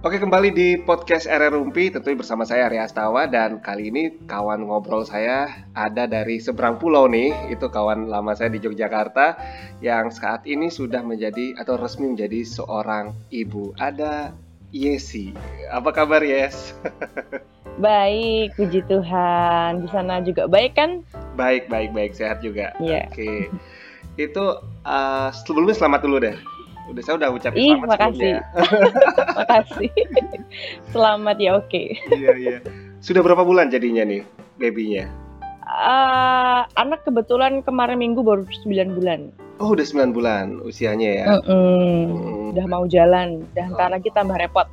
Oke, kembali di podcast RR Rumpi, tentunya bersama saya Arya Astawa, dan kali ini kawan ngobrol saya ada dari seberang pulau nih, itu kawan lama saya di Yogyakarta yang saat ini sudah menjadi atau resmi menjadi seorang ibu. Ada Yesi. Apa kabar, Yes? Baik, puji Tuhan. Di sana juga baik kan? Baik, sehat juga. Iya. Oke. Itu sebelumnya selamat dulu deh. Saya udah ucapin selamat makasih. sebelumnya. Makasih. Selamat ya, oke. Iya. Sudah berapa bulan jadinya nih babynya? Anak kebetulan kemarin minggu baru 9 bulan. Oh, udah 9 bulan usianya ya? Udah mau jalan, udah ntar lagi tambah repot.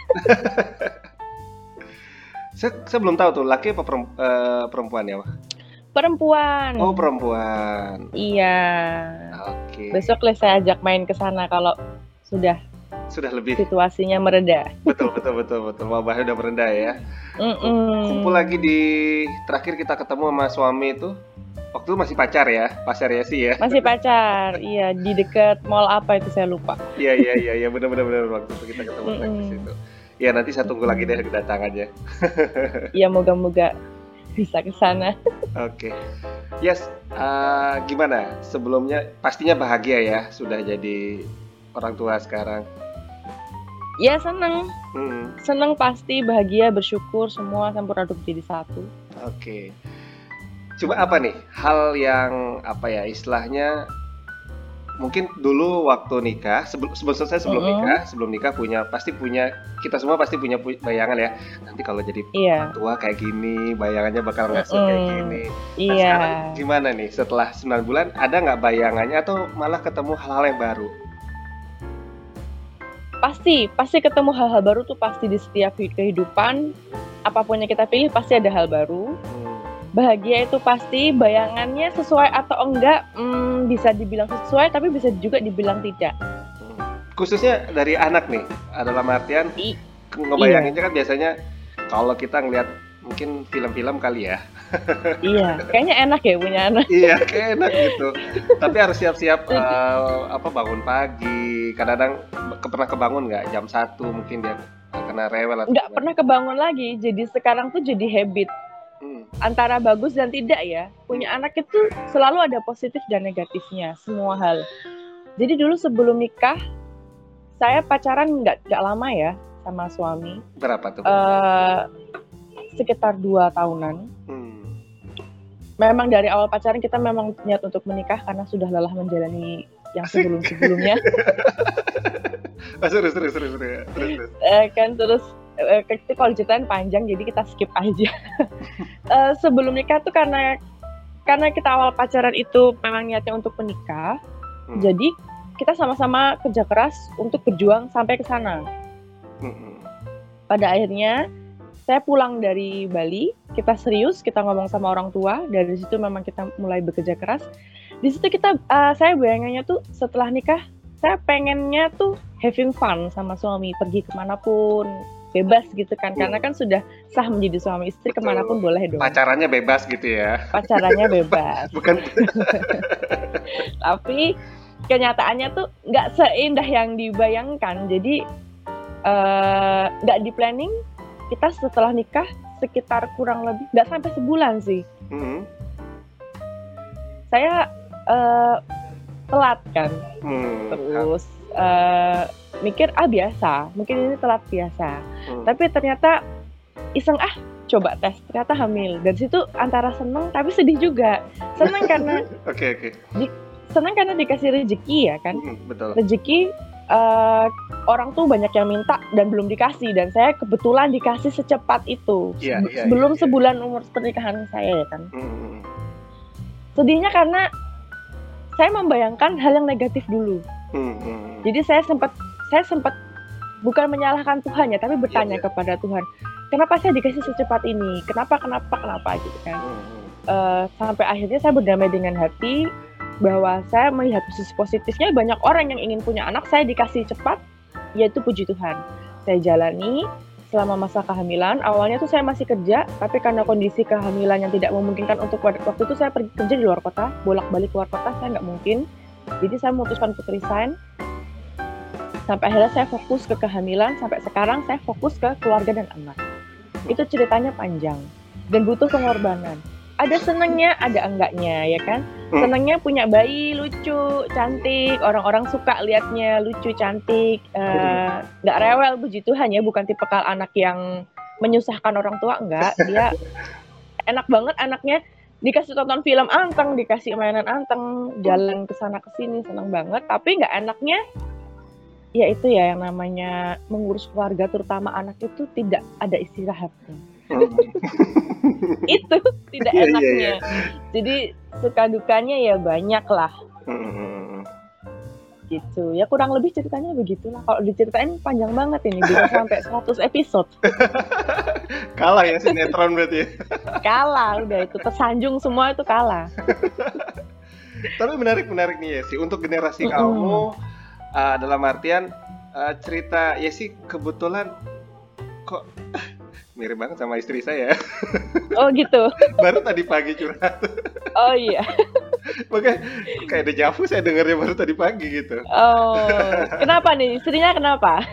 Saya belum tahu tuh, laki apa perempuan ya, Wak? Perempuan. Oh, perempuan. Iya. Oke. Besok saya ajak main ke sana kalau sudah lebih situasinya mereda. Betul. Wabahnya udah meredah ya. Kumpul lagi terakhir kita ketemu sama suami itu. Waktu itu masih pacar ya sih ya. Masih pacar, iya, di dekat mall apa itu saya lupa. Iya, benar waktu itu kita ketemu lagi di situ. Ya, nanti saya tunggu lagi deh kedatangannya. Iya, moga-moga bisa ke sana. Oke. Yes, gimana? Sebelumnya pastinya bahagia ya sudah jadi orang tua sekarang. Ya, seneng. Seneng pasti, bahagia, bersyukur, semua campur aduk jadi satu. Oke. Coba apa nih hal yang istilahnya mungkin dulu waktu nikah sebelum nikah kita semua pasti punya bayangan ya, nanti kalau jadi tua kayak gini bayangannya bakal ngasuh kayak gini. Nah, sekarang gimana nih setelah 9 bulan, ada nggak bayangannya atau malah ketemu hal-hal yang baru? Pasti ketemu hal-hal baru tuh, pasti di setiap kehidupan apapun yang kita pilih pasti ada hal baru. Bahagia itu pasti, bayangannya sesuai atau enggak, bisa dibilang sesuai tapi bisa juga dibilang tidak. Khususnya dari anak nih, dalam artian ngebayanginnya kan biasanya kalau kita ngelihat mungkin film-film kali ya. Iya, kayaknya enak ya punya anak. Iya, kayak enak gitu. Tapi harus siap-siap bangun pagi. Kadang-kadang pernah kebangun nggak jam 1 mungkin dia kena rewel atau nggak pernah kebangun lagi. Jadi sekarang tuh jadi habit. Antara bagus dan tidak ya. Punya anak itu selalu ada positif dan negatifnya, semua hal. Jadi dulu sebelum nikah, saya pacaran nggak lama ya sama suami. Berapa tuh? Sekitar 2 tahunan. Memang dari awal pacaran kita memang niat untuk menikah karena sudah lelah menjalani yang sebelum-sebelumnya. Terus. Terus kalau ceritain panjang, jadi kita skip aja. Sebelum nikah tuh karena kita awal pacaran itu memang niatnya untuk menikah, jadi kita sama-sama kerja keras untuk berjuang sampai ke sana. Pada akhirnya saya pulang dari Bali, kita serius, kita ngomong sama orang tua, dari situ memang kita mulai bekerja keras. Di situ saya bayangannya tuh setelah nikah, saya pengennya tuh having fun sama suami, pergi kemanapun, bebas gitu kan, karena kan sudah sah menjadi suami istri. Betul. Kemanapun boleh dong. Pacarannya bebas gitu ya? Pacarannya bebas. Bukan. Tapi kenyataannya tuh nggak seindah yang dibayangkan. Jadi nggak di planning. Kita setelah nikah sekitar kurang lebih nggak sampai sebulan sih. Saya telat kan. Terus mikir biasa, mungkin ini telat biasa. Tapi ternyata iseng coba tes, ternyata hamil. Dari situ antara seneng tapi sedih juga. Seneng karena seneng karena dikasih rezeki ya kan. Betul. Rezeki orang tuh banyak yang minta dan belum dikasih, dan saya kebetulan dikasih secepat itu. Sebelum sebulan umur pernikahan saya ya kan. Sedihnya karena saya membayangkan hal yang negatif dulu. Jadi saya sempat bukan menyalahkan Tuhan ya, tapi bertanya kepada Tuhan, kenapa saya dikasih secepat ini? Kenapa gitu kan? Sampai akhirnya saya berdamai dengan hati bahwa saya melihat sisi positifnya. Banyak orang yang ingin punya anak, saya dikasih cepat, yaitu puji Tuhan. Saya jalani selama masa kehamilan. Awalnya tuh saya masih kerja, tapi karena kondisi kehamilan yang tidak memungkinkan untuk waktu itu saya pergi kerja di luar kota, bolak-balik keluar kota saya nggak mungkin. Jadi saya memutuskan untuk resign. sampai akhirnya saya fokus ke kehamilan, sampai sekarang saya fokus ke keluarga dan anak. Itu ceritanya panjang dan butuh pengorbanan. Ada senangnya, ada enggaknya, ya kan? Senangnya punya bayi lucu, cantik, orang-orang suka liatnya lucu, cantik, nggak rewel, puji Tuhan ya, bukan tipikal anak yang menyusahkan orang tua, enggak. Dia enak banget anaknya, dikasih tonton film anteng, dikasih mainan anteng, jalan ke sana ke sini senang banget. Tapi nggak enaknya, ya itu ya yang namanya mengurus keluarga, terutama anak itu tidak ada istirahatnya. Itu tidak enaknya. Jadi suka dukanya ya banyak lah. Gitu. Ya kurang lebih ceritanya begitulah. Kalau diceritain panjang banget ini, bisa sampai 100 episode. Kalah ya sinetron berarti ya. Kalah udah, itu tersanjung semua, itu kalah. Tapi menarik nih ya sih untuk generasi kamu, dalam artian cerita ya sih kebetulan kok mirip banget sama istri saya. Oh gitu. Baru tadi pagi curhat. Oh iya. Makanya kayak dejavu saya dengarnya baru tadi pagi gitu. Oh, kenapa nih? Istrinya kenapa?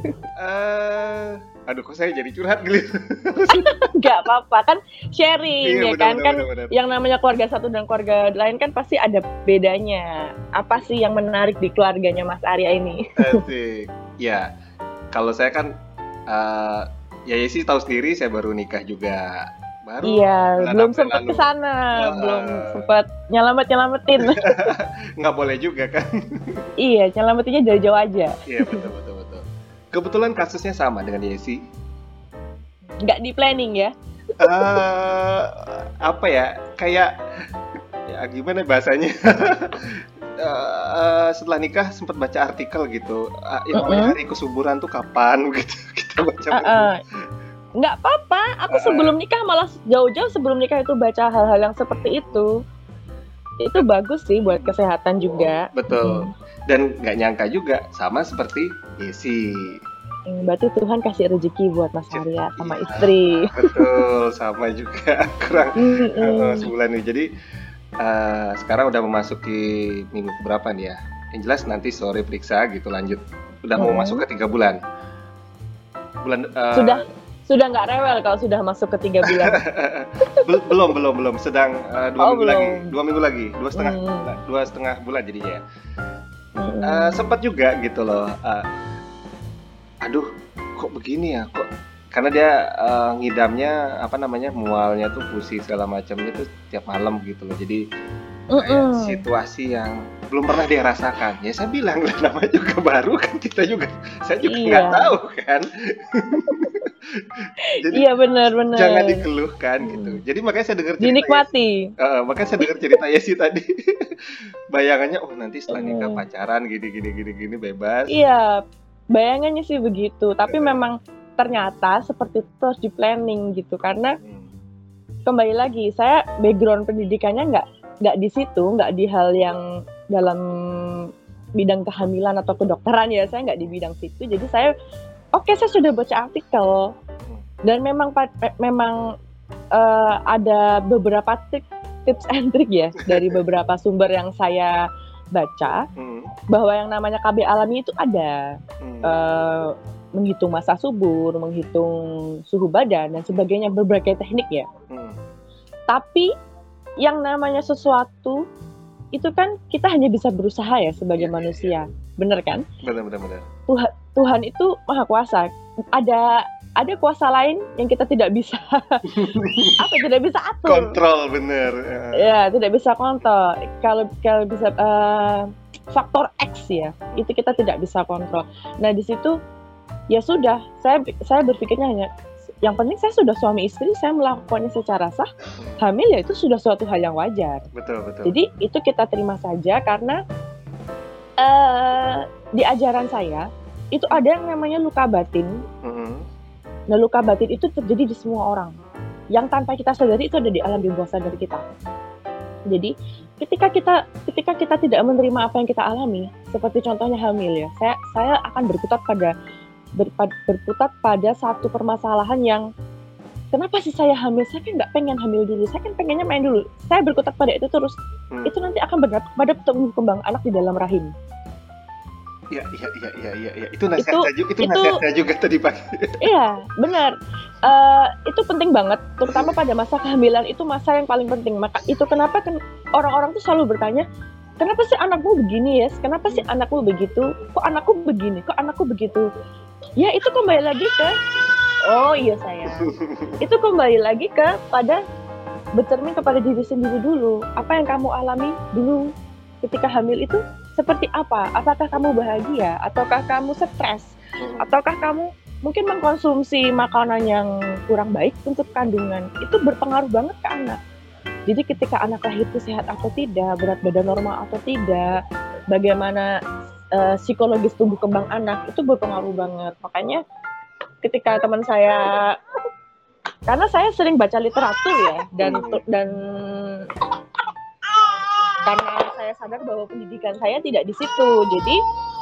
Aduh kok saya jadi curhat gitu. Gak apa-apa, kan sharing ya kan. Bener. Yang namanya keluarga satu dan keluarga lain kan pasti ada bedanya. Apa sih yang menarik di keluarganya Mas Arya ini? Asik. Ya, kalau saya kan ya sih tahu sendiri, saya baru nikah juga. Iya, belum sempat ke sana, belum sempat nyelamatin. Nggak boleh juga kan? Iya, nyelamatinnya jauh-jauh aja. Iya, betul. Kebetulan kasusnya sama dengan Yesi. Nggak di planning ya? Apa ya? Kayak ya gimana bahasanya? Setelah nikah sempat baca artikel gitu. Yang namanya hari kesuburan tuh kapan gitu. Kita baca. Nggak apa-apa. Aku sebelum nikah malah jauh-jauh sebelum nikah itu baca hal-hal yang seperti itu. Itu bagus sih buat kesehatan juga. Betul. Dan nggak nyangka juga sama seperti Yesi. Berarti Tuhan kasih rezeki buat Mas Arya sama istri. Betul, sama juga. Kurang sebulan nih. Jadi sekarang udah memasuki minggu berapa nih ya? Yang jelas nanti sore periksa gitu, lanjut. Udah mau masuk ke 3 bulan. Sudah nggak rewel kalau sudah masuk ke 3 bulan. belum. Sedang 2 minggu lagi. 2 minggu lagi. 2,5 bulan jadinya. Sempat juga gitu loh. Aduh, kok begini ya? Kok karena dia ngidamnya mualnya tuh pusing segala macamnya tuh tiap malam gitu loh. Jadi situasi yang belum pernah dia rasakan. Ya saya bilang lah, namanya juga baru kan, saya juga nggak tahu kan. Jadi, iya benar. Jangan dikeluhkan gitu. Jadi makanya saya dengar cerita dinikmati. Makanya saya dengar cerita Yesi tadi. Bayangannya nanti setelah nikah pacaran gini bebas. Iya, bayangannya sih begitu. Tapi memang ternyata seperti itu harus di planning gitu, karena kembali lagi saya background pendidikannya nggak di situ, nggak di hal yang dalam bidang kehamilan atau kedokteran ya, saya nggak di bidang situ. Jadi saya sudah baca artikel dan memang ada beberapa tips and trick ya dari beberapa sumber yang saya baca, bahwa yang namanya KB alami itu ada menghitung masa subur, menghitung suhu badan dan sebagainya, berbagai teknik ya. Tapi yang namanya sesuatu itu kan kita hanya bisa berusaha ya sebagai manusia, bener kan? Benar. Tuhan itu maha kuasa. Ada kuasa lain yang kita tidak bisa tidak bisa atur. Kontrol, bener. Ya, tidak bisa kontrol. Kalau bisa faktor X ya, itu kita tidak bisa kontrol. Nah, di situ ya sudah, saya berpikirnya hanya yang penting saya sudah suami istri, saya melakukannya secara sah. Hamil ya itu sudah suatu hal yang wajar. Betul. Jadi itu kita terima saja, karena di ajaran saya itu ada yang namanya luka batin. Nah, luka batin itu terjadi di semua orang. Yang tanpa kita sadari itu ada di alam bawah sadar kita. Jadi ketika kita tidak menerima apa yang kita alami, seperti contohnya hamil ya, saya akan berputar pada satu permasalahan yang kenapa sih saya hamil? Saya kan nggak pengen hamil dulu, saya kan pengennya main dulu. Saya berkutat pada itu terus, itu nanti akan berdampak pada tumbuh kembang anak di dalam rahim. Iya. Itu nasihatnya juga tadi pagi. Iya, benar. Itu penting banget, terutama pada masa kehamilan, itu masa yang paling penting. Maka itu kenapa orang-orang tuh selalu bertanya, kenapa sih anakmu begini ya? Kenapa sih anakmu begitu? Kok anakku begini? Kok anakku begitu? Ya itu kembali lagi ke, oh iya sayang, itu kembali lagi pada bercermin kepada diri sendiri dulu. Apa yang kamu alami dulu ketika hamil itu seperti apa? Apakah kamu bahagia? Ataukah kamu stres? Ataukah kamu mungkin mengkonsumsi makanan yang kurang baik untuk kandungan? Itu berpengaruh banget ke anak. Jadi ketika anak lahir itu sehat atau tidak, berat badan normal atau tidak, bagaimana psikologis tumbuh kembang anak, itu berpengaruh banget. Makanya ketika teman saya, karena saya sering baca literatur ya, dan karena saya sadar bahwa pendidikan saya tidak di situ, jadi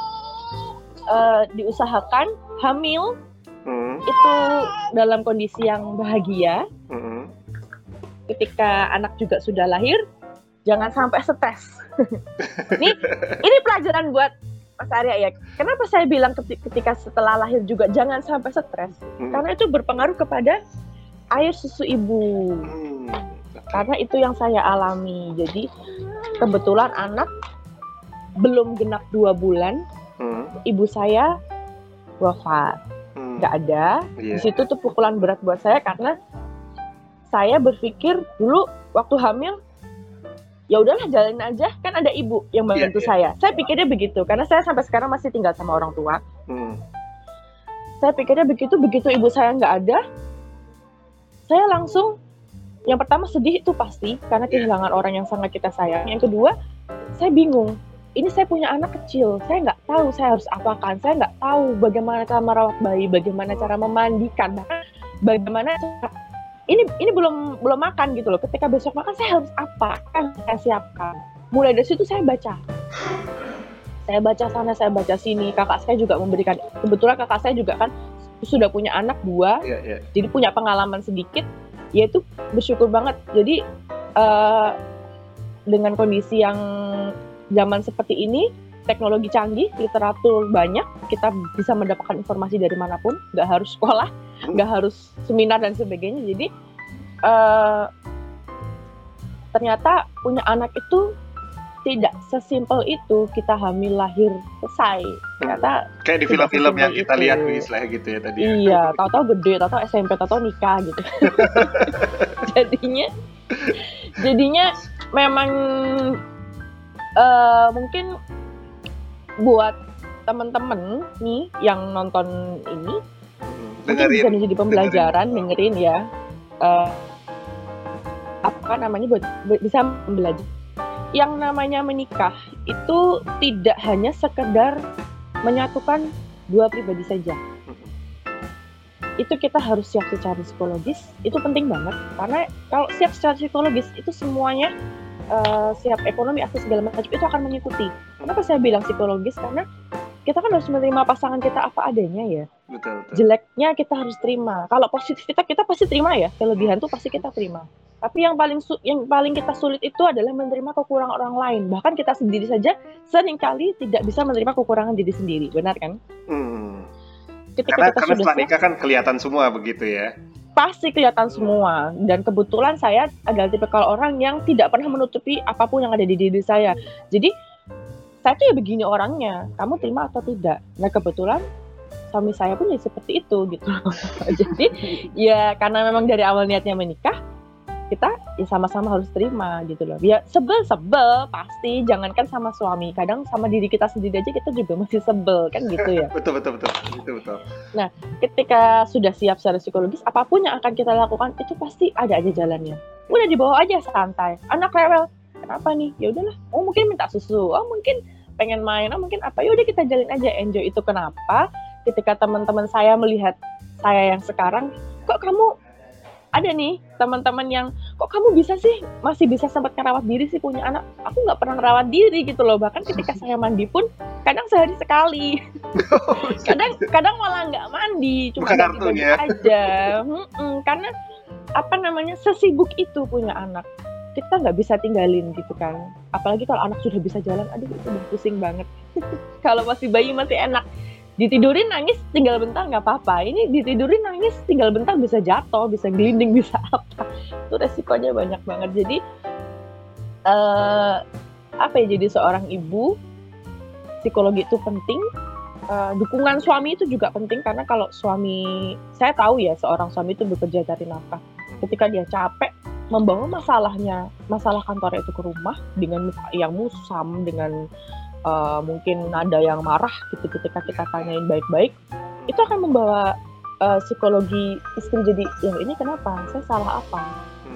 diusahakan hamil itu dalam kondisi yang bahagia. Ketika anak juga sudah lahir, jangan sampai stres. Ini pelajaran buat Mas Arya ya. Kenapa saya bilang ketika setelah lahir juga jangan sampai stres? Karena itu berpengaruh kepada air susu ibu. Karena itu yang saya alami. Jadi kebetulan anak belum genap 2 bulan, ibu saya wafat. Nggak ada. Di situ tuh pukulan berat buat saya, karena saya berpikir dulu waktu hamil, ya udahlah jalanin aja, kan ada ibu yang bantu saya. Saya pikirnya begitu, karena saya sampai sekarang masih tinggal sama orang tua. Saya pikirnya begitu ibu saya nggak ada, saya langsung, yang pertama sedih itu pasti, karena kehilangan orang yang sangat kita sayang. Yang kedua, saya bingung. Ini saya punya anak kecil, saya nggak tahu saya harus apakan, saya nggak tahu bagaimana cara merawat bayi, bagaimana cara memandikan, bahkan bagaimana ini belum makan gitu loh. Ketika besok makan saya harus apa? Kan saya siapkan. Mulai dari situ saya baca sana, saya baca sini. Kakak saya juga memberikan. Kebetulan kakak saya juga kan sudah punya anak 2, jadi punya pengalaman sedikit. Yaitu bersyukur banget. Jadi dengan kondisi yang zaman seperti ini, teknologi canggih, literatur banyak, kita bisa mendapatkan informasi dari manapun, nggak harus sekolah, nggak harus seminar dan sebagainya. Jadi ternyata punya anak itu tidak sesimpel itu, kita hamil lahir selesai. Ternyata kayak di film-film yang kita lihat istilahnya gitu ya tadi. Iya, tahu-tahu gede, tahu-tahu SMP, tahu-tahu nikah gitu. jadinya memang mungkin buat teman-teman nih yang nonton ini, mungkin bisa menjadi pembelajaran, dengerin ya, apa namanya, buat bisa belajar. Yang namanya menikah itu tidak hanya sekedar menyatukan 2 pribadi saja. Itu kita harus siap secara psikologis, itu penting banget, karena kalau siap secara psikologis itu semuanya, siap ekonomi, akses segala macam itu akan mengikuti. Kenapa saya bilang psikologis? Karena kita kan harus menerima pasangan kita apa adanya ya. Betul. Jeleknya kita harus terima. Kalau positif kita pasti terima ya. Kelebihan tuh pasti kita terima. Tapi yang paling kita sulit itu adalah menerima kekurangan orang lain. Bahkan kita sendiri saja seringkali tidak bisa menerima kekurangan diri sendiri. Benar kan? Karena setelah nikah kan kelihatan semua begitu ya. Pasti kelihatan semua. Dan kebetulan saya adalah tipikal orang yang tidak pernah menutupi apapun yang ada di diri saya. Jadi saya tuh ya begini orangnya, kamu terima atau tidak. Nah kebetulan suami saya pun ya seperti itu gitu. Jadi ya karena memang dari awal niatnya menikah, kita ya sama-sama harus terima gitu loh. Ya sebel pasti, jangankan sama suami, kadang sama diri kita sendiri aja kita juga masih sebel kan gitu ya. Betul. Nah ketika sudah siap secara psikologis, apapun yang akan kita lakukan itu pasti ada aja jalannya. Udah dibawa aja santai. Anak rewel, kenapa nih? Ya udahlah. Oh mungkin minta susu. Oh mungkin pengen main. Oh mungkin apa? Ya udah kita jalin aja, enjoy. Itu kenapa ketika teman-teman saya melihat saya yang sekarang, kok kamu ada nih teman-teman yang kok kamu bisa sih masih bisa sempat ngerawat diri sih punya anak. Aku nggak pernah ngerawat diri gitu loh. Bahkan ketika saya mandi pun kadang sehari sekali. kadang malah nggak mandi, cuma ganti baju aja. Karena apa namanya, sesibuk itu punya anak. kita nggak bisa tinggalin gitu kan. Apalagi kalau anak sudah bisa jalan, aduh itu udah pusing banget. Kalau masih bayi masih enak, ditidurin nangis tinggal bentar nggak apa-apa. Ini ditidurin nangis tinggal bentar bisa jatuh, bisa gelinding, bisa apa. Itu resikonya banyak banget. Jadi apa ya, jadi seorang ibu, psikologi itu penting. Dukungan suami itu juga penting, karena kalau suami, saya tahu ya seorang suami itu bekerja dari nafkah. Ketika dia capek membawa masalah kantornya itu ke rumah dengan muka yang musam, dengan mungkin nada yang marah gitu ketika kita tanyain baik-baik, itu akan membawa psikologi istri jadi, ya ini kenapa? Saya salah apa?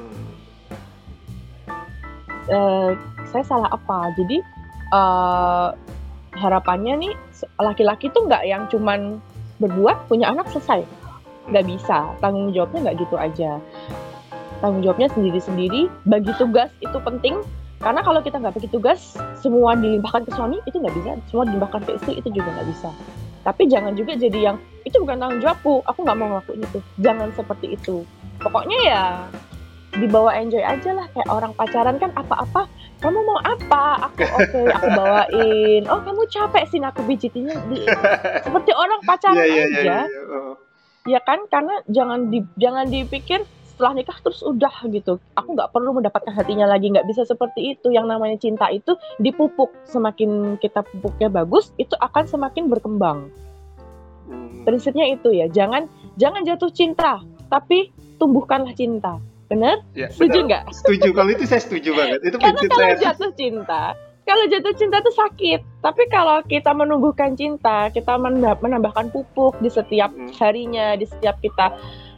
Saya salah apa? Jadi harapannya nih laki-laki tuh nggak yang cuman berbuat, punya anak, selesai. Nggak bisa, tanggung jawabnya nggak gitu aja. Tanggung jawabnya sendiri-sendiri, bagi tugas itu penting, karena kalau kita nggak bagi tugas, semua dilimpahkan ke suami, itu nggak bisa, semua dilimpahkan ke istri, itu juga nggak bisa. Tapi jangan juga jadi yang, itu bukan tanggung jawabku, aku nggak mau ngelakuin itu. Jangan seperti itu. Pokoknya ya, dibawa enjoy aja lah, kayak orang pacaran kan apa-apa, kamu mau apa? Aku oke, aku bawain. Oh kamu capek sih, aku pijitinnya. Seperti orang pacaran aja. Ya kan, karena jangan dipikir setelah nikah terus udah gitu. Aku nggak perlu mendapatkan hatinya lagi, nggak bisa seperti itu. Yang namanya cinta itu dipupuk. Semakin kita pupuknya bagus, itu akan semakin berkembang. Prinsipnya itu ya, jangan jatuh cinta, tapi tumbuhkanlah cinta. Bener? Ya, setuju nggak? Setuju, kalau itu saya setuju banget. Itu karena kalau jatuh cinta itu sakit. Tapi kalau kita menumbuhkan cinta, kita menambahkan pupuk di setiap harinya, di setiap kita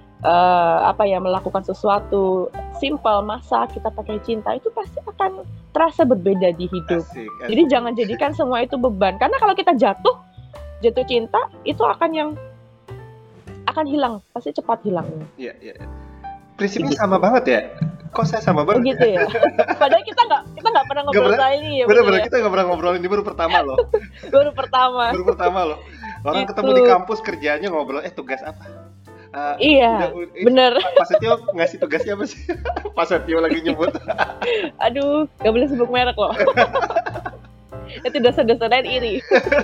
melakukan sesuatu simple, masak, kita pakai cinta, itu pasti akan terasa berbeda di hidup. Asik. Jadi jangan jadikan semua itu beban. Karena kalau kita jatuh cinta, itu akan hilang, pasti cepat hilangnya. Iya. Prinsipnya sama banget ya. Kok saya sama banget? Gitu ya. Padahal kita nggak pernah ngobrol soal ini ya. Bener-bener kita nggak pernah ngobrol ini, baru pertama loh. Baru pertama loh. Orang gitu. Ketemu di kampus, kerjanya ngobrol, tugas apa? Iya, bener. Pak Setio ngasih tugasnya apa sih? Pak Setio lagi nyebut. Aduh, nggak boleh sebut merek loh. Itu dosa-dosaan iri.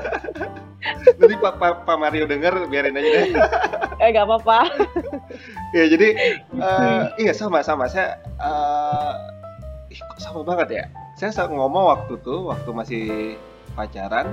Nanti Pak Mario denger, biarin aja deh. Gak apa-apa. Ya jadi iya sama saya kok sama banget ya. Saya ngomong waktu masih pacaran,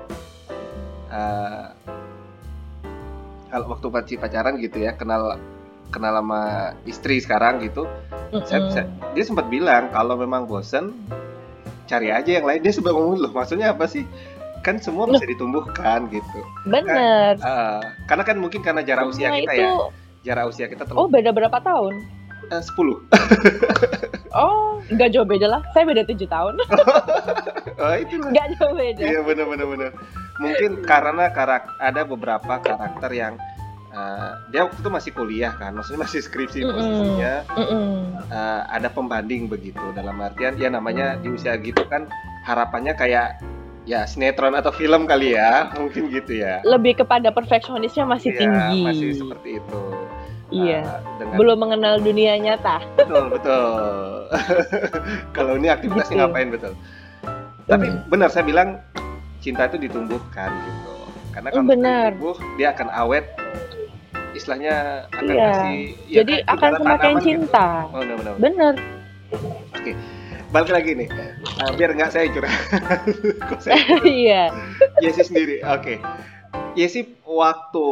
kalau waktu masih pacaran gitu ya, kenal sama istri sekarang gitu. Dia sempat bilang kalau memang bosen cari aja yang lain. Dia sempat ngomong, loh maksudnya apa sih? Kan semua bisa ditumbuhkan gitu. Bener. Karena kan mungkin karena jarak usia kita itu... ya. Jarak usia kita terlalu... Oh, beda berapa tahun? 10. Oh, nggak jauh beda lah. Saya beda 7 tahun. Oh, itu lah. Nggak jauh beda. Iya, benar. Mungkin karena ada beberapa karakter yang dia waktu itu masih kuliah kan, maksudnya masih skripsi posisinya. Ada pembanding begitu, dalam artian ya namanya di usia gitu kan harapannya kayak ya sinetron atau film kali ya, mungkin gitu ya. Lebih kepada perfeksionisnya masih tinggi. Masih seperti itu. Iya. Belum mengenal dunia nyata. Betul. Kalau ini aktivitasnya gitu. Ngapain betul. Tapi benar saya bilang cinta itu ditumbuhkan gitu. Karena kalau tumbuh dia akan awet. Istilahnya akan kasih. Ya, jadi akan semakin cinta. Gitu. Oh, benar. Oke. Balik lagi nih, biar nggak saya curhat. Iya. Yesi sendiri, oke. Yesi waktu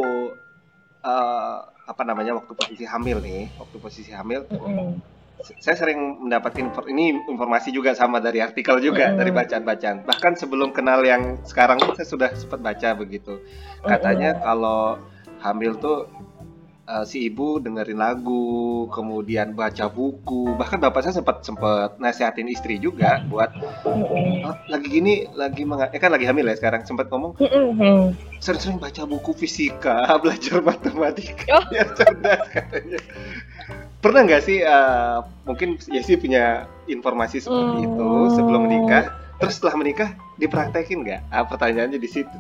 waktu posisi hamil nih, saya sering mendapatkan informasi juga sama dari artikel juga, dari bacaan-bacaan. Bahkan sebelum kenal yang sekarang saya sudah sempat baca begitu. Katanya kalau hamil tuh si ibu dengerin lagu, kemudian baca buku, bahkan bapak saya sempat nasihatin istri juga buat kan lagi hamil ya sekarang, sempat ngomong sering-sering baca buku fisika, belajar matematika, biar cerdas katanya. Pernah nggak sih mungkin Yesi punya informasi seperti itu sebelum menikah, terus setelah menikah dipraktekin nggak? Pertanyaannya di situ.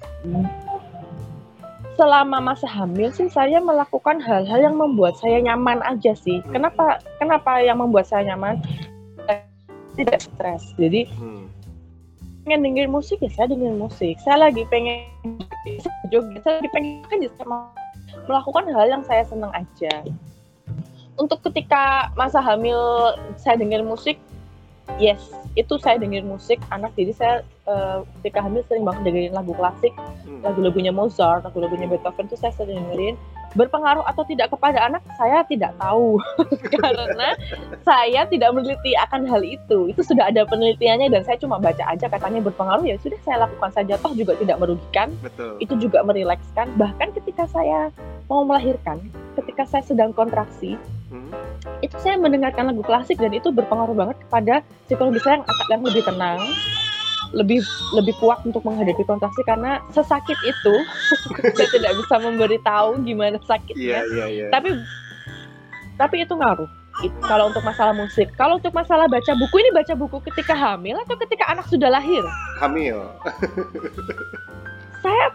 Selama masa hamil sih saya melakukan hal-hal yang membuat saya nyaman aja sih. Kenapa yang membuat saya nyaman? tidak stres. Jadi pengen dengerin musik ya saya dengerin musik. Saya lagi pengen joget, saya lagi pengen kan just melakukan hal yang saya senang aja. Untuk ketika masa hamil saya dengerin musik, yes, itu saya dengerin musik anak. Jadi saya ketika hamil sering banget dengerin lagu klasik, lagu-lagunya Mozart, lagu-lagunya Beethoven itu saya sering dengerin. Berpengaruh atau tidak kepada anak, saya tidak tahu. Karena saya tidak meneliti akan hal itu. Itu sudah ada penelitiannya dan saya cuma baca aja katanya berpengaruh, ya sudah saya lakukan saja, toh juga tidak merugikan. Betul. Itu juga merilekskan. Bahkan ketika saya mau melahirkan, ketika saya sedang kontraksi, itu saya mendengarkan lagu klasik dan itu berpengaruh banget kepada psikologi saya yang lebih tenang, lebih kuat untuk menghadapi kontraksi karena sesakit itu saya tidak bisa memberitahu gimana sakitnya. Yeah. Tapi itu ngaruh. Kalau untuk masalah musik, kalau untuk masalah baca buku, ini baca buku ketika hamil atau ketika anak sudah lahir? Hamil. Saya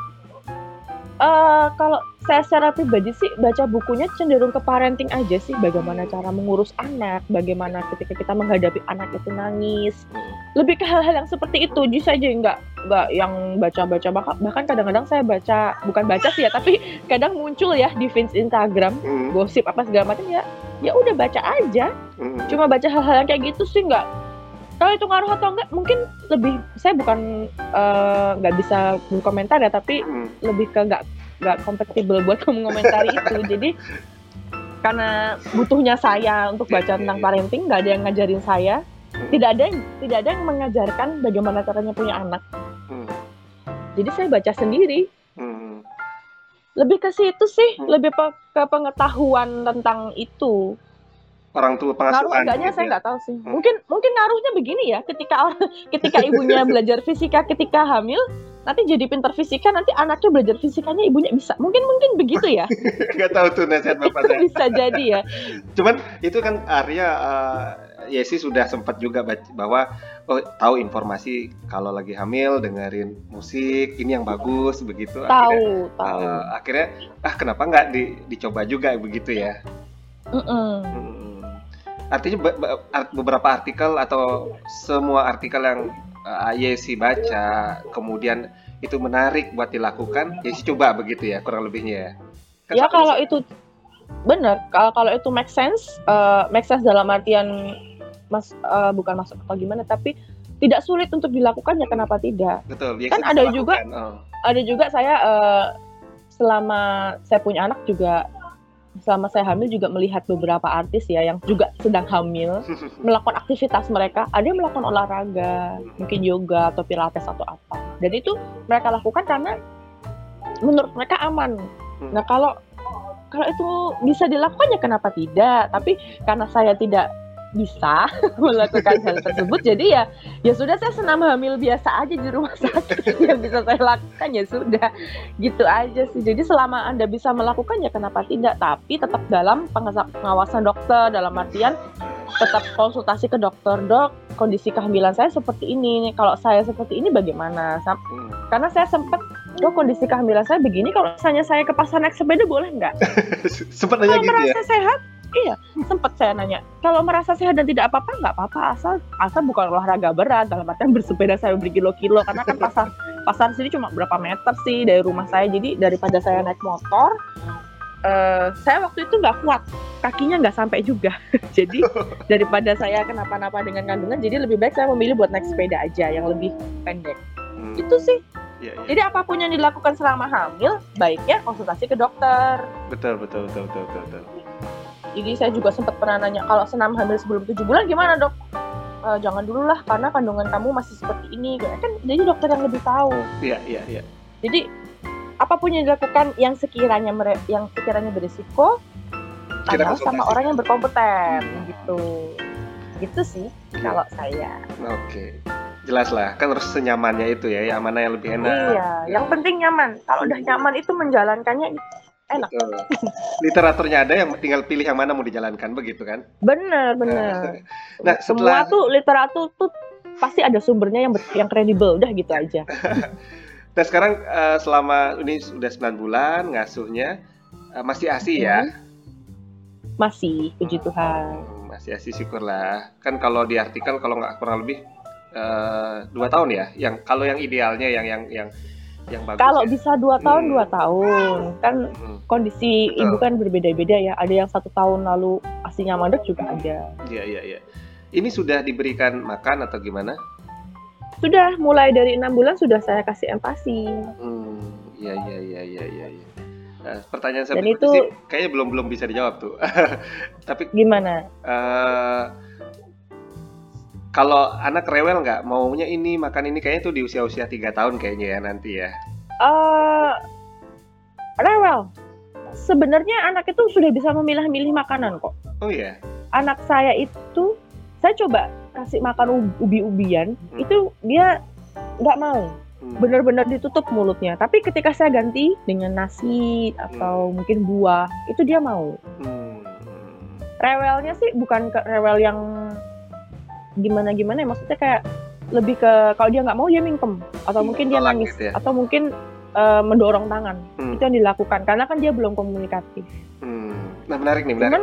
kalau saya secara pribadi sih baca bukunya cenderung ke parenting aja sih, bagaimana cara mengurus anak, bagaimana ketika kita menghadapi anak itu nangis, lebih ke hal-hal yang seperti itu. Jadi saya aja nggak yang baca-baca, bahkan kadang-kadang saya baca, bukan baca sih ya, tapi kadang muncul ya di feed Instagram gosip apa segala macam, ya udah baca aja, cuma baca hal-hal yang kayak gitu sih. Nggak, kalau itu ngaruh atau enggak, mungkin lebih, saya bukan nggak bisa berkomentar ya, tapi lebih ke nggak kompatibel buat mengomentari itu. Jadi karena butuhnya saya untuk baca tentang parenting, nggak ada yang ngajarin saya, tidak ada yang mengajarkan bagaimana caranya punya anak. Jadi saya baca sendiri. Lebih ke situ sih, lebih ke pengetahuan tentang itu. Orang tua pengasuhan. Ngaruh enggaknya saya nggak tahu sih. Mungkin ngaruhnya begini ya, ketika ibunya belajar fisika ketika hamil, nanti jadi pintar fisika, nanti anaknya belajar fisikanya, ibunya bisa. Mungkin begitu ya. Nggak tahu tuh nasihat bapaknya. Bisa jadi ya. Cuman itu kan Arya, Yesi sudah sempat juga bahwa tahu informasi kalau lagi hamil dengerin musik ini yang bagus begitu. Tahu. Akhirnya kenapa nggak dicoba juga begitu ya? Artinya beberapa artikel atau semua artikel yang Yesi baca kemudian itu menarik buat dilakukan, Yesi coba begitu ya kurang lebihnya ya? Ya kalau itu benar, kalau itu make sense dalam artian bukan masuk atau gimana, tapi tidak sulit untuk dilakukan, ya kenapa tidak? Betul. Kan ada juga saya selama saya punya anak juga, selama saya hamil juga melihat beberapa artis ya yang juga sedang hamil melakukan aktivitas mereka. Ada yang melakukan olahraga, mungkin yoga atau pilates atau apa. Dan itu mereka lakukan karena menurut mereka aman. Nah kalau itu bisa dilakukan ya kenapa tidak? Tapi karena saya tidak bisa melakukan hal tersebut, jadi ya sudah, saya senam hamil biasa aja di rumah sakit. Yang bisa saya lakukan ya sudah, gitu aja sih. Jadi selama Anda bisa melakukan ya kenapa tidak, tapi tetap dalam pengawasan dokter, dalam artian tetap konsultasi ke dokter, dok kondisi kehamilan saya seperti ini, kalau saya seperti ini bagaimana? Karena saya sempat, dok kondisi kehamilan saya begini, kalau misalnya saya ke pasar naik sepeda boleh nggak? Sempat nanya gitu ya? Kalau merasa sehat, iya, sempat saya nanya. Kalau merasa sehat dan tidak apa-apa, nggak apa-apa, asal bukan olahraga berat. Dalam artian bersepeda saya berkilo-kilo, karena kan pasar sini cuma berapa meter sih dari rumah saya. Jadi daripada saya naik motor, saya waktu itu nggak kuat, kakinya nggak sampai juga. Jadi daripada saya kenapa-napa dengan kandungan, jadi lebih baik saya memilih buat naik sepeda aja yang lebih pendek. Itu sih. Ya. Jadi apapun yang dilakukan selama hamil, baiknya konsultasi ke dokter. Betul. Jadi saya juga sempat pernah nanya, kalau senam hamil sebelum 7 bulan gimana dok? Jangan dulu lah, karena kandungan kamu masih seperti ini. Kan jadi dokter yang lebih tahu. Iya. Jadi apapun yang dilakukan yang sekiranya berisiko, tanya sama orang yang berkompeten gitu sih kalau saya. Oke. Jelas lah, kan harus senyamannya itu ya, yang mana yang lebih enak. Iya, yang penting nyaman. Kalau udah nyaman itu menjalankannya enak. Literaturnya ada, yang tinggal pilih yang mana mau dijalankan, begitu kan? Bener. Nah, semua tuh literatur tuh pasti ada sumbernya yang kredibel, udah gitu aja. Nah sekarang selama ini sudah 9 bulan ngasuhnya, masih ASI ya? Masih, puji Tuhan. masih syukurlah. Kan kalau di artikel kalau nggak kurang lebih 2 tahun ya. Yang kalau yang idealnya yang bagus. Kalau ya. Bisa 2 tahun 2 tahun. Kan kondisi betul. Ibu kan berbeda-beda ya. Ada yang 1 tahun lalu asinya mandek juga ada. Iya. Ini sudah diberikan makan atau gimana? Sudah, mulai dari 6 bulan sudah saya kasih empasi. Iya. Nah, pertanyaan saya itu sih kayaknya belum bisa dijawab tuh. Tapi gimana? Kalau anak rewel nggak maunya ini makan ini kayaknya tuh di usia 3 tahun kayaknya ya nanti ya. Rewel. Sebenarnya anak itu sudah bisa memilah-milih makanan kok. Oh iya. Anak saya itu saya coba kasih makan ubi-ubian, itu dia nggak mau. Benar-benar ditutup mulutnya. Tapi ketika saya ganti dengan nasi atau mungkin buah, itu dia mau. Rewelnya sih bukan rewel yang gimana-gimana, maksudnya kayak lebih ke kalau dia nggak mau dia mingkem atau mungkin dia nangis gitu ya? Atau mungkin mendorong tangan. Itu yang dilakukan karena kan dia belum komunikatif. Nah menarik nih, menarik.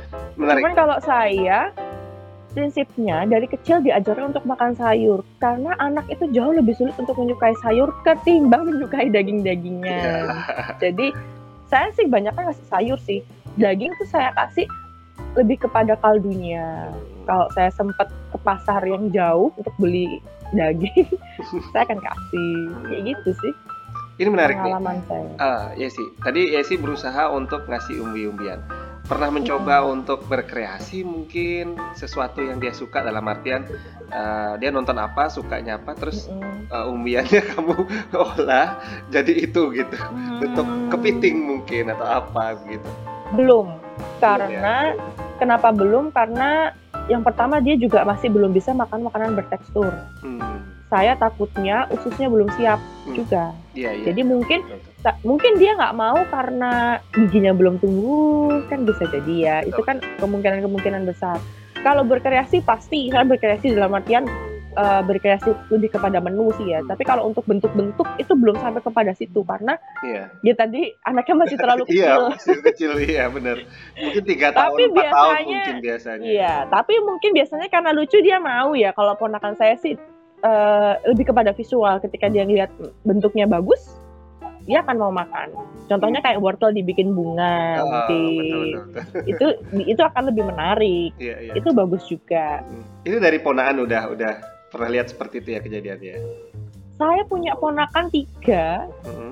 Cuman kalau saya prinsipnya dari kecil diajarkan untuk makan sayur karena anak itu jauh lebih sulit untuk menyukai sayur ketimbang menyukai daging-dagingnya. Jadi saya sih banyaknya ngasih sayur sih. Daging tuh saya kasih lebih kepada kaldunya. Kalau saya sempat ke pasar yang jauh untuk beli daging, saya akan kasih kayak gitu sih. Ini menarik pengalaman nih. Ya sih. Tadi Yesi berusaha untuk ngasih umbi-umbian. Pernah mencoba untuk berkreasi mungkin sesuatu yang dia suka dalam artian dia nonton apa, sukanya apa, terus umbiannya kamu olah jadi itu gitu. Bentuk kepiting mungkin atau apa gitu. Belum. Karena kenapa belum? Karena yang pertama dia juga masih belum bisa makan makanan bertekstur. Saya takutnya ususnya belum siap juga. Iya. Jadi mungkin dia nggak mau karena giginya belum tumbuh, kan bisa jadi ya. Itu kan kemungkinan besar. Kalau berkreasi pasti, saya berkreasi dalam artian berkreasi lebih kepada menu sih ya. Tapi kalau untuk bentuk-bentuk itu belum sampai kepada situ karena dia tadi anaknya masih terlalu kecil. Iya, masih kecil, iya benar. Mungkin 3 tahun, 4 tahun mungkin biasanya. Iya, tapi mungkin biasanya karena lucu dia mau ya. Kalau ponakan saya sih lebih kepada visual. Ketika dia lihat bentuknya bagus, dia akan mau makan. Contohnya kayak wortel dibikin bunga, mungkin betul. Itu akan lebih menarik. Iya. Itu bagus juga. Itu dari ponakan udah pernah lihat seperti itu ya kejadiannya? Saya punya ponakan 3.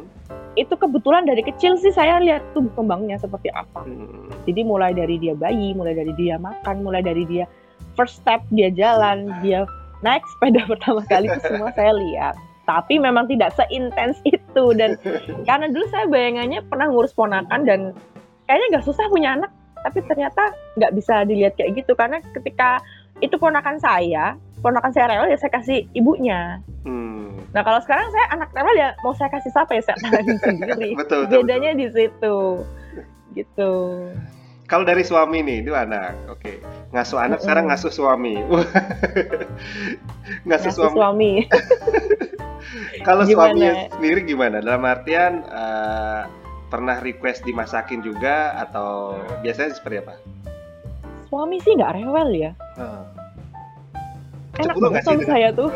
Itu kebetulan dari kecil sih saya lihat tubuh kembangnya seperti apa. Jadi mulai dari dia bayi, mulai dari dia makan, mulai dari dia first step dia jalan, dia naik sepeda pertama kali itu semua saya lihat. Tapi memang tidak seintens itu dan karena dulu saya bayangannya pernah ngurus ponakan dan kayaknya nggak susah punya anak, tapi ternyata nggak bisa dilihat kayak gitu karena ketika itu ponakan saya rewel ya saya kasih ibunya. Nah kalau sekarang saya anak rewel ya mau saya kasih siapa ya saya tanganin sendiri. betul. Bedanya di situ, gitu. Kalau dari suami nih, itu anak, oke. Ngasuh anak sekarang ngasuh suami. ngasuh suami. Kalau suaminya sendiri gimana? Dalam artian pernah request dimasakin juga atau biasanya seperti apa? Suami sih nggak rewel ya. Enak banget suami saya tuh.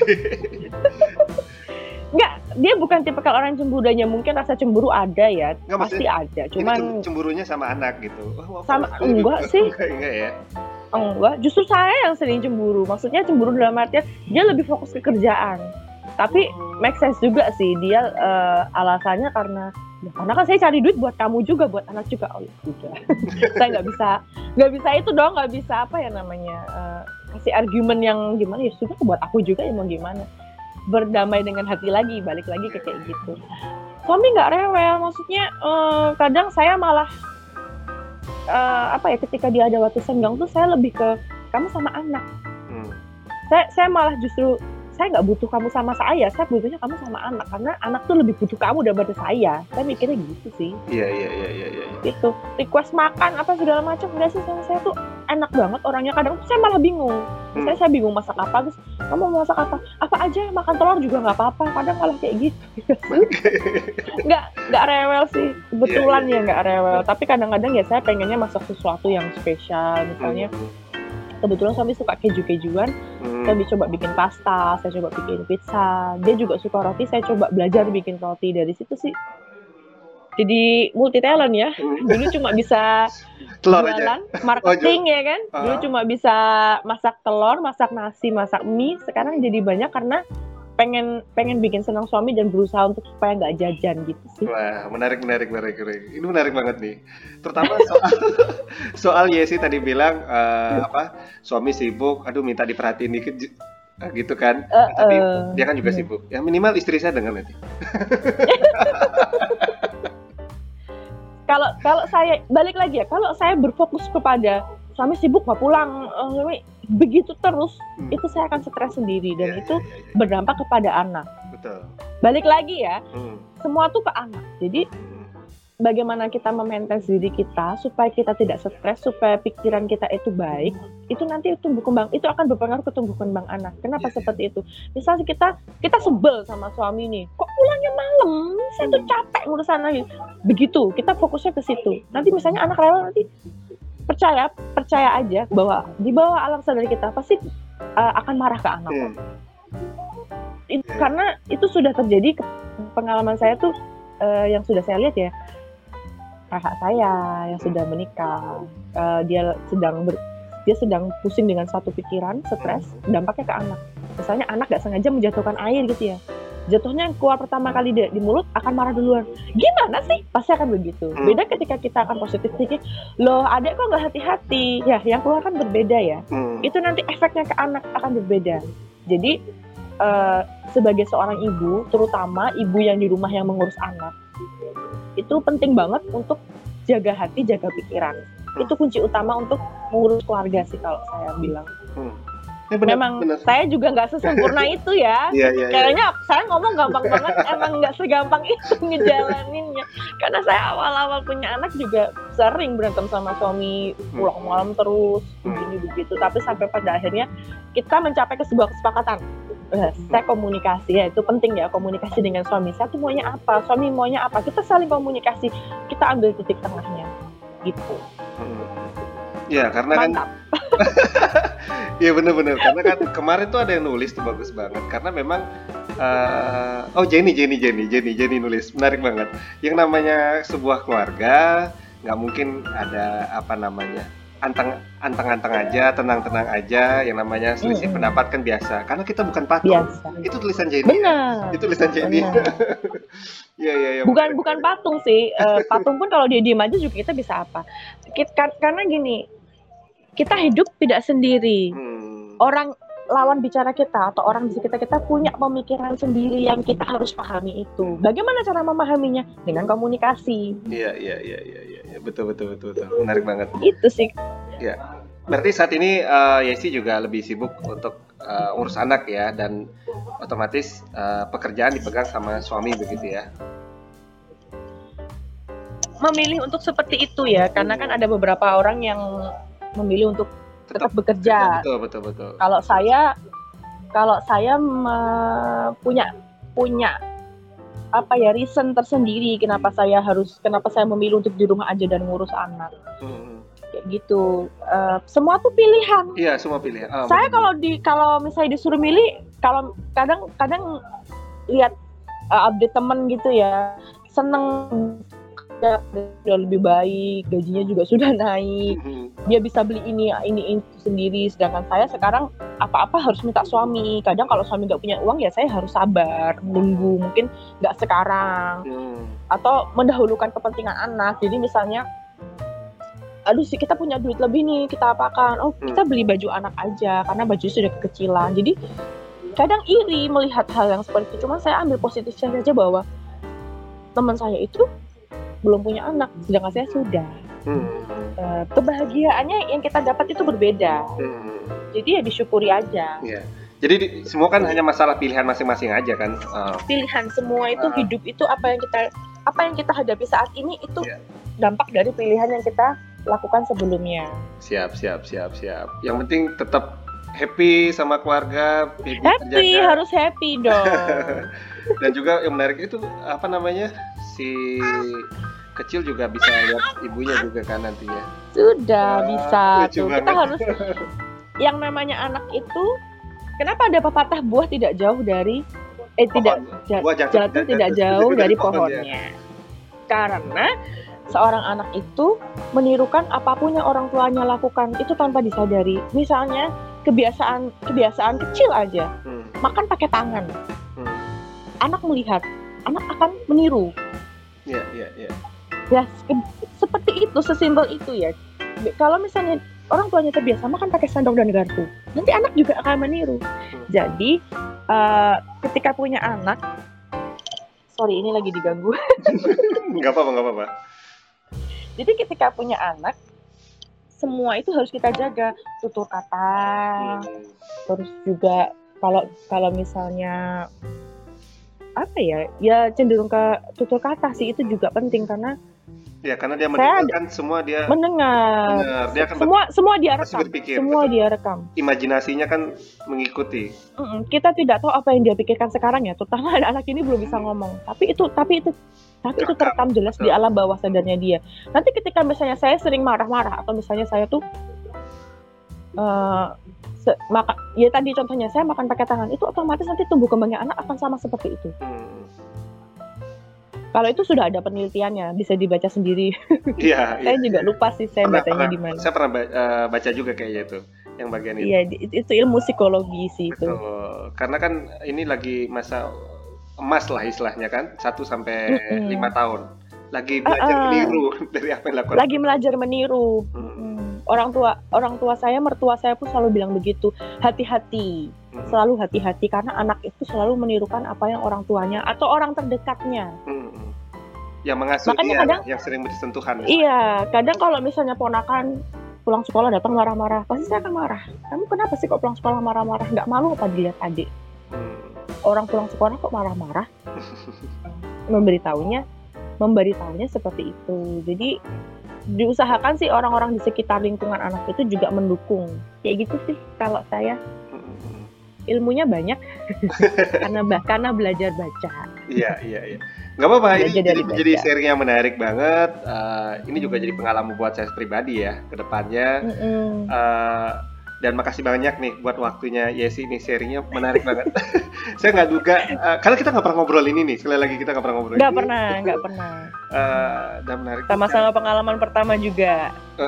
Nggak, dia bukan tipikal orang cemburunya. Mungkin rasa cemburu ada ya, pasti ada. Cuman cemburunya sama anak gitu. Sama enggak sih? Enggak ya. Enggak, justru saya yang sering cemburu. Maksudnya cemburu dalam artian dia lebih fokus ke kerjaan. Tapi make sense juga sih dia alasannya karena kan saya cari duit buat kamu juga, buat anak juga. Oh ya udah. Saya nggak bisa itu dong, nggak bisa apa ya namanya kasih argumen yang gimana ya sudah buat aku juga ya mau gimana. Berdamai dengan hati lagi, balik lagi ke kayak gitu. Suami nggak rewel, maksudnya kadang saya malah ketika dia ada waktu senggang tuh saya lebih ke kamu sama anak. Saya malah justru saya nggak butuh kamu sama saya butuhnya kamu sama anak karena anak tuh lebih butuh kamu daripada saya mikirnya gitu sih. Iya. Gitu, request makan apa segala macam enggak sih sama saya tuh enak banget orangnya. Kadang tuh saya malah bingung. Misalnya saya bingung masak apa, terus kamu mau masak apa aja, makan telur juga nggak apa-apa. Kadang malah kayak gitu. nggak rewel sih, kebetulan ya nggak rewel. Tapi kadang-kadang ya saya pengennya masak sesuatu yang spesial, misalnya kebetulan suami suka keju-kejuan, saya coba bikin pasta, saya coba bikin pizza. Dia juga suka roti, saya coba belajar bikin roti. Dari situ sih jadi multi talent ya. Dulu cuma bisa jualan, marketing ya kan. Dulu cuma bisa masak telur, masak nasi, masak mie. Sekarang jadi banyak karena pengen bikin senang suami dan berusaha untuk supaya nggak jajan gitu sih. Wah, menarik. Ini menarik banget nih. Terutama soal Yesi tadi bilang suami sibuk, aduh minta diperhatiin dikit gitu kan. Tapi dia kan juga sibuk. Ya minimal istri saya dengar nanti. Kalau saya balik lagi ya, kalau saya berfokus kepada suami sibuk nggak pulang, begitu terus, itu saya akan stres sendiri dan itu berdampak kepada anak. Betul. Balik lagi ya, semua tuh ke anak. Jadi bagaimana kita memaintain diri kita supaya kita tidak stres, supaya pikiran kita itu baik, itu nanti tumbuh kembang, itu akan berpengaruh ke tumbuh kembang anak. Kenapa seperti itu? Misalnya kita sebel sama suami nih, kok pulangnya malam? Saya tuh capek ngurusan lagi. Begitu, kita fokusnya ke situ. Nanti misalnya anak rewel, nanti percaya aja bahwa di bawah alam sadar kita pasti akan marah ke anak. Karena itu sudah terjadi, pengalaman saya tuh yang sudah saya lihat ya, kakak saya yang sudah menikah, dia sedang pusing dengan satu pikiran, stres, dampaknya ke anak. Misalnya anak gak sengaja menjatuhkan air gitu ya, jatuhnya yang keluar pertama kali di mulut akan marah duluan. Gimana sih? Pasti akan begitu. Beda ketika kita akan positif thinking, loh adek kok gak hati-hati? Ya, yang keluar kan berbeda ya. Itu nanti efeknya ke anak akan berbeda. Jadi sebagai seorang ibu, terutama ibu yang di rumah yang mengurus anak, itu penting banget untuk jaga hati, jaga pikiran. Itu kunci utama untuk mengurus keluarga sih kalau saya bilang. Memang saya juga nggak sesempurna itu ya. Kayaknya saya ngomong gampang banget, emang nggak segampang itu ngejalaninnya. Karena saya awal-awal punya anak juga sering berantem sama suami, pulang malam terus, begini begitu. Tapi sampai pada akhirnya kita mencapai ke sebuah kesepakatan. Saya komunikasi ya, itu penting ya, komunikasi dengan suami. Saya tuh maunya apa, suami maunya apa, kita saling komunikasi, kita ambil titik tengahnya gitu. Ya karena mantap. Kan iya benar-benar, karena kan kemarin tuh ada yang nulis tuh bagus banget, karena memang Jenny nulis, menarik banget. Yang namanya sebuah keluarga nggak mungkin ada antang-antang aja, tenang-tenang aja. Yang namanya selisih pendapat kan biasa, karena kita bukan patung. Itu tulisan Jenny. Benar. Itu tulisan Jenny. Iya. Bukan patung sih. Patung pun kalau dia diem aja juga kita bisa apa? Karena gini, kita hidup tidak sendiri. Orang lawan bicara kita atau orang di sekitar kita punya pemikiran sendiri yang kita harus pahami itu. Bagaimana cara memahaminya? Dengan komunikasi. Iya. Betul. Menarik banget. Itu sih. Ya. Berarti saat ini Yesi juga lebih sibuk untuk urus anak ya, dan otomatis pekerjaan dipegang sama suami begitu ya. Memilih untuk seperti itu ya, karena kan ada beberapa orang yang memilih untuk tetap bekerja. Betul. Kalau saya punya reason tersendiri kenapa saya memilih untuk di rumah aja dan ngurus anak. Kayak gitu. Semua tuh pilihan. Iya, semua pilihan. Saya kalau misalnya disuruh milih, kalau kadang lihat update temen gitu ya, seneng sudah lebih baik, gajinya juga sudah naik, dia bisa beli ini itu sendiri. Sedangkan saya sekarang apa-apa harus minta suami. Kadang kalau suami nggak punya uang ya saya harus sabar, menunggu, mungkin nggak sekarang, atau mendahulukan kepentingan anak. Jadi misalnya, aduh sih kita punya duit lebih nih, kita apakan? Kita beli baju anak aja karena baju sudah kekecilan. Jadi kadang iri melihat hal yang seperti itu. Cuma saya ambil positifnya saja bahwa teman saya itu belum punya anak, sedangkan saya sudah. Kebahagiaannya yang kita dapat itu berbeda. Jadi ya disyukuri aja. Yeah. Jadi semua kan hanya masalah pilihan masing-masing aja kan. Pilihan semua itu, hidup itu apa yang kita hadapi saat ini itu dampak dari pilihan yang kita lakukan sebelumnya. Siap. Yang penting tetap happy sama keluarga. Happy, harus happy dong. Dan juga yang menarik itu si kecil juga bisa lihat ibunya juga kan nantinya. Sudah bisa tuh. yang namanya anak itu, kenapa ada pepatah buah tidak jauh dari jatuh tidak jauh dari pohonnya. Karena seorang anak itu menirukan apapun yang orang tuanya lakukan itu tanpa disadari. Misalnya kebiasaan kecil aja, makan pakai tangan. Anak melihat, anak akan meniru. Ya, seperti itu, sesimpel itu ya. Kalau misalnya orang tuanya terbiasa makan pakai sendok dan garpu, nanti anak juga akan meniru. Jadi ketika punya anak, sorry ini lagi diganggu. Nggak apa-apa. Jadi ketika punya anak, semua itu harus kita jaga, tutur kata, terus juga kalau misalnya apa ya cenderung ke tutur kata sih, itu juga penting karena dia mendengarkan semua, dia mendengar. Dia akan semua dia rekam. Semua dia rekam. Imajinasinya kan mengikuti. Kita tidak tahu apa yang dia pikirkan sekarang ya, terutama anak ini belum bisa ngomong. Tapi itu terekam jelas di alam bawah sadarnya dia. Nanti ketika misalnya saya sering marah-marah atau misalnya saya tuh ya tadi contohnya saya makan pakai tangan, itu otomatis nanti tumbuh kembangnya anak akan sama seperti itu. Kalau itu sudah ada penelitiannya, bisa dibaca sendiri. Iya. Saya juga lupa sih saya bacanya di mana. Saya pernah baca juga kayaknya itu, yang bagian itu. Iya, itu ilmu psikologi sih itu. Karena kan ini lagi masa emas lah istilahnya kan, 1-5 tahun. Lagi belajar meniru dari apa yang dilakukan. Lagi belajar meniru. Orang tua saya, mertua saya pun selalu bilang begitu, hati-hati. Selalu hati-hati karena anak itu selalu menirukan apa yang orang tuanya atau orang terdekatnya. Yang mengasuh dia, yang sering bersentuhan. Iya, kadang kalau misalnya ponakan pulang sekolah datang marah-marah, pasti saya akan marah. Kamu kenapa sih kok pulang sekolah marah-marah? Nggak malu apa dilihat adik? Orang pulang sekolah kok marah-marah? Memberitahunya seperti itu. Jadi diusahakan sih orang-orang di sekitar lingkungan anak itu juga mendukung. Kayak gitu sih kalau saya. Ilmunya banyak karena belajar baca. Iya. Nggak apa-apa, ini jadi seri yang menarik banget. Ini juga jadi pengalaman buat saya pribadi ya ke depannya. Dan makasih banyak nih buat waktunya Yesi, ini serinya menarik banget. Saya nggak duga, karena kita nggak pernah ngobrol ini nih, sekali lagi kita nggak pernah ngobrol. Nggak pernah. Dan menarik. Sama-sama pengalaman pertama juga.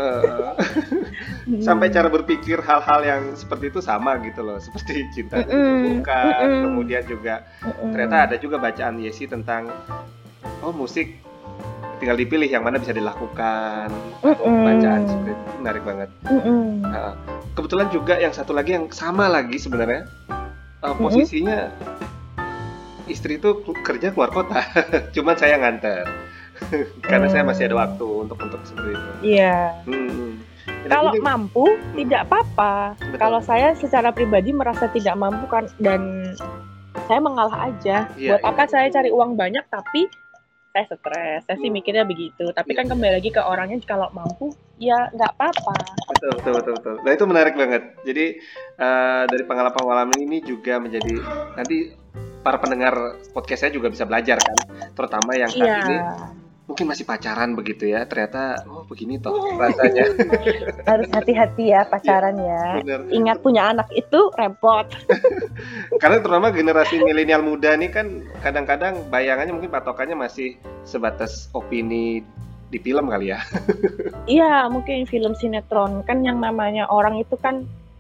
Sampai cara berpikir hal-hal yang seperti itu sama gitu loh, seperti cinta bukan. Kemudian juga ternyata ada juga bacaan Yesi tentang musik tinggal dipilih yang mana bisa dilakukan. Bacaan seperti itu menarik banget. Kebetulan juga yang satu lagi yang sama lagi sebenarnya, posisinya istri itu kerja keluar kota, cuman saya nganter karena saya masih ada waktu untuk seperti itu. Iya. Kalau mampu tidak apa-apa. Kalau saya secara pribadi merasa tidak mampu kan, dan saya mengalah aja. Buat apa saya cari uang banyak tapi saya stres? Saya sih mikirnya begitu. Tapi kan kembali lagi ke orangnya, kalau mampu ya nggak apa-apa. Betul. Nah itu menarik banget. Jadi dari pengalaman ini juga menjadi nanti para pendengar podcast saya juga bisa belajar kan, terutama yang saat ini mungkin masih pacaran begitu ya, ternyata begini toh rasanya. Harus hati-hati ya pacaran ya. Bener. Ingat punya anak itu repot. Karena terutama generasi milenial muda nih kan kadang-kadang bayangannya mungkin patokannya masih sebatas opini di film kali ya. Iya, mungkin film sinetron kan, yang namanya orang tuh kan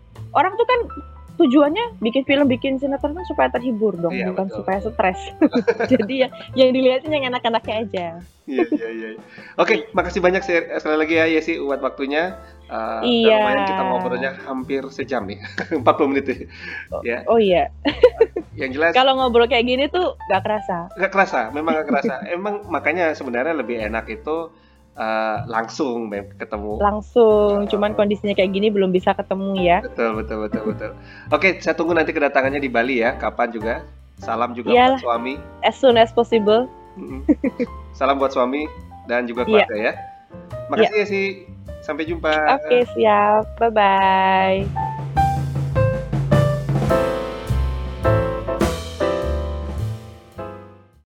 tujuannya bikin film, bikin sinetron kan supaya terhibur dong, bukan betul. Supaya stres. Jadi yang dilihatin yang enak-enaknya aja. Iya. Oke, makasih banyak sekali lagi ya Yesi buat waktunya. Lumayan kita ngobrolnya hampir sejam nih, 40 menit ya. Oh iya. Yang jelas. Kalau ngobrol kayak gini tuh gak kerasa. Memang gak kerasa. Emang makanya sebenarnya lebih enak itu langsung ketemu. Cuman kondisinya kayak gini belum bisa ketemu ya. Betul. Oke, saya tunggu nanti kedatangannya di Bali ya, kapan juga. Salam juga buat suami. As soon as possible. Salam buat suami dan juga keluarga ya. Makasih ya sih. Sampai jumpa. Oke, siap. Bye-bye.